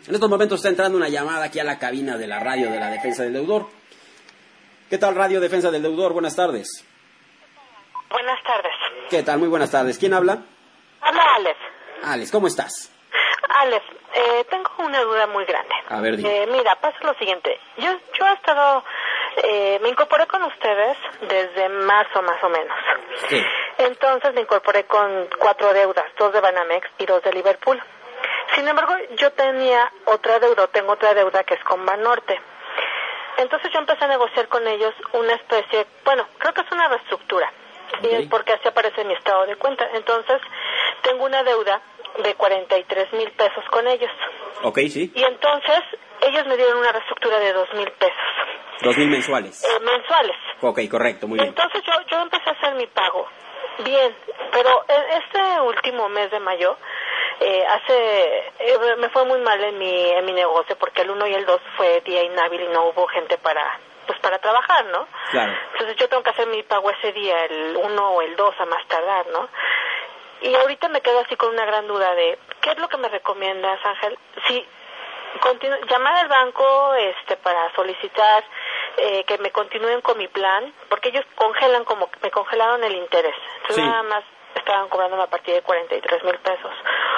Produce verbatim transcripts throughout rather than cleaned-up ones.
En estos momentos está entrando una llamada aquí a la cabina de la radio de la Defensa del Deudor. ¿Qué tal, Radio Defensa del Deudor? Buenas tardes. Buenas tardes. ¿Qué tal? Muy buenas tardes. ¿Quién habla? Habla Alex. Alex, ¿cómo estás? Alex, eh, tengo una duda muy grande. A ver, dime. Eh, mira, pasa lo siguiente. Yo, yo he estado, eh, me incorporé con ustedes desde marzo más o menos. Sí. Entonces me incorporé con cuatro deudas, dos de Banamex y dos de Liverpool. Sin embargo, yo tenía otra deuda, tengo otra deuda que es con Banorte. Entonces yo empecé a negociar con ellos una especie, bueno, creo que es una reestructura, okay. Y es porque así aparece en mi estado de cuenta. Entonces, tengo una deuda de cuarenta y tres mil pesos con ellos. Ok, sí. Y entonces, ellos me dieron una reestructura de dos mil pesos. ¿Dos mil mensuales? Eh, mensuales. Ok, correcto, muy bien. Entonces yo, yo empecé a hacer mi pago. Bien, pero en este último mes de mayo, eh, hace, eh, me fue muy mal en mi, en mi negocio, porque el uno y el dos fue día inhábil y no hubo gente para, pues para trabajar, ¿no? Claro. Entonces yo tengo que hacer mi pago ese día, el uno o el dos a más tardar, ¿no? Y ahorita me quedo así con una gran duda de, ¿qué es lo que me recomiendas, Ángel? Si continu- llamar al banco este para solicitar eh, que me continúen con mi plan, porque ellos congelan como, me congelaron el interés. Entonces Sí. Nada más estaban cobrando a partir de cuarenta y tres mil pesos.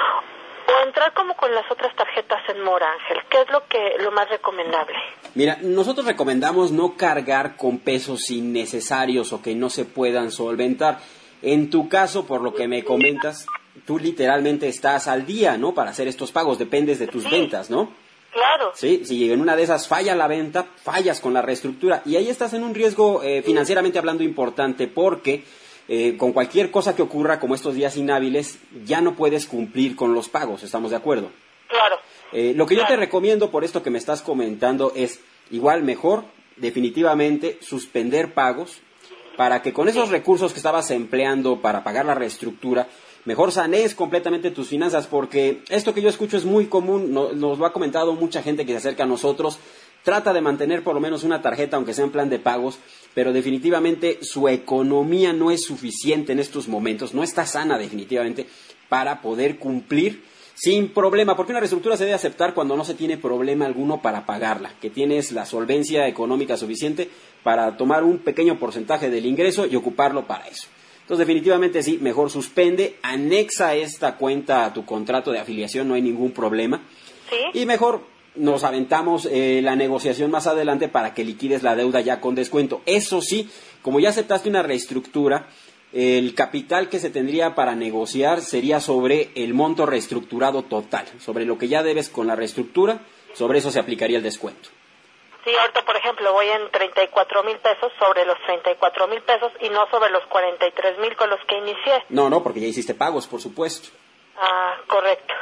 O entrar como con las otras tarjetas en mora, Ángel. ¿Qué es lo que lo más recomendable? Mira, nosotros recomendamos no cargar con pesos innecesarios o que no se puedan solventar. En tu caso, por lo que me comentas, tú literalmente estás al día, ¿no? Para hacer estos pagos, dependes de tus Sí. ventas, ¿no? Claro. Sí, si en una de esas falla la venta, fallas con la reestructura. Y ahí estás en un riesgo, eh, financieramente hablando, importante, porque eh, con cualquier cosa que ocurra, como estos días inhábiles, ya no puedes cumplir con los pagos, ¿estamos de acuerdo? Claro. Eh, lo que yo Claro. te recomiendo, por esto que me estás comentando, es igual mejor, definitivamente, suspender pagos, para que con esos recursos que estabas empleando para pagar la reestructura, mejor sanees completamente tus finanzas, porque esto que yo escucho es muy común, no, nos lo ha comentado mucha gente que se acerca a nosotros, trata de mantener por lo menos una tarjeta, aunque sea en plan de pagos, pero definitivamente su economía no es suficiente en estos momentos, no está sana definitivamente para poder cumplir sin problema, porque una reestructura se debe aceptar cuando no se tiene problema alguno para pagarla, que tienes la solvencia económica suficiente para tomar un pequeño porcentaje del ingreso y ocuparlo para eso. Entonces, definitivamente sí, mejor suspende, anexa esta cuenta a tu contrato de afiliación, no hay ningún problema. Sí. Y mejor nos aventamos eh, la negociación más adelante para que liquides la deuda ya con descuento. Eso sí, como ya aceptaste una reestructura, el capital que se tendría para negociar sería sobre el monto reestructurado total, sobre lo que ya debes con la reestructura, sobre eso se aplicaría el descuento. Sí, ahorita, por ejemplo, voy en treinta y cuatro mil pesos sobre los treinta y cuatro mil pesos y no sobre los cuarenta y tres mil con los que inicié. No, no, porque ya hiciste pagos, por supuesto. Ah, correcto.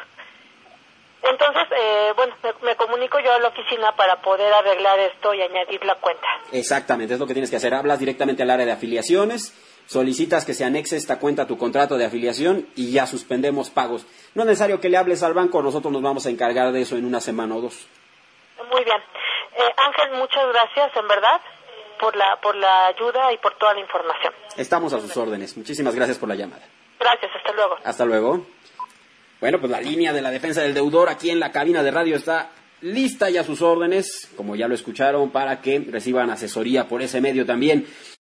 Entonces, eh, bueno, me, me comunico yo a la oficina para poder arreglar esto y añadir la cuenta. Exactamente, es lo que tienes que hacer. Hablas directamente al área de afiliaciones, solicitas que se anexe esta cuenta a tu contrato de afiliación y ya suspendemos pagos. No es necesario que le hables al banco, nosotros nos vamos a encargar de eso en una semana o dos. Muy bien. Eh, Ángel, muchas gracias, en verdad, por la, por la ayuda y por toda la información. Estamos a sus órdenes. Muchísimas gracias por la llamada. Gracias, hasta luego. Hasta luego. Bueno, pues la línea de la Defensa del Deudor aquí en la cabina de radio está lista y a sus órdenes, como ya lo escucharon, para que reciban asesoría por ese medio también.